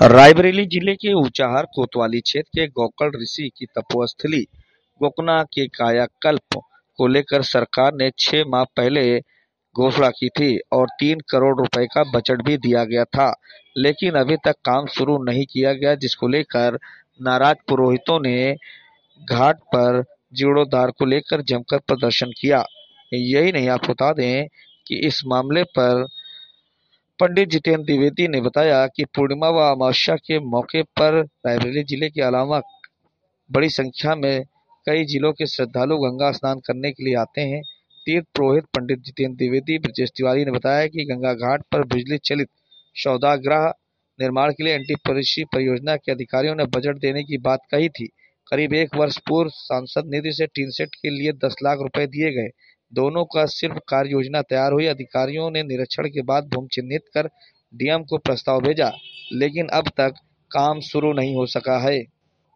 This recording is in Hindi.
रायबरेली जिले के ऊंचाहार कोतवाली क्षेत्र के गोकर्ण ऋषि की तपोस्थली गोकना के कायाकल्प को लेकर सरकार ने 6 माह पहले घोषणा की थी और 3 करोड़ रुपए का बजट भी दिया गया था, लेकिन अभी तक काम शुरू नहीं किया गया, जिसको लेकर नाराज पुरोहितों ने घाट पर जीर्णोद्धार को लेकर जमकर प्रदर्शन किया। यही नहीं, आपको बता दें कि इस मामले पर पंडित जितेंद्र द्विवेदी ने बताया कि पूर्णिमा व अमावस्या के मौके पर रायबरेली जिले के अलावा बड़ी संख्या में कई जिलों के श्रद्धालु गंगा स्नान करने के लिए आते हैं। तीर्थ पुरोहित पंडित जितेंद्र द्विवेदी ब्रजेश तिवारी ने बताया कि गंगा घाट पर बिजली चलित सौदागृह निर्माण के लिए एनटीपीसी परियोजना के अधिकारियों ने बजट देने की बात कही थी। करीब 1 वर्ष पूर्व सांसद निधि से टीन सेट के लिए 10 लाख रुपए दिए गए। दोनों का सिर्फ कार्य योजना तैयार हुई। अधिकारियों ने निरीक्षण के बाद भूमि चिन्हित कर डीएम को प्रस्ताव भेजा, लेकिन अब तक काम शुरू नहीं हो सका है।